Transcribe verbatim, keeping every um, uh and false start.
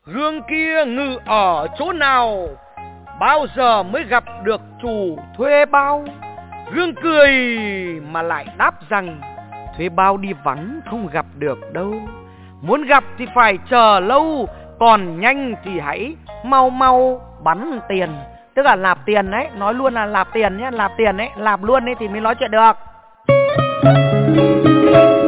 Gương kia ngự ở chỗ nào, bao giờ mới gặp được chủ thuê bao? Gương cười mà lại đáp rằng, thuê bao đi vắng không gặp được đâu. Muốn gặp thì phải chờ lâu, còn nhanh thì hãy mau mau bắn tiền. Tức là nạp tiền đấy, nói luôn là nạp tiền nhé, nạp tiền đấy, nạp luôn đấy thì mới nói chuyện được.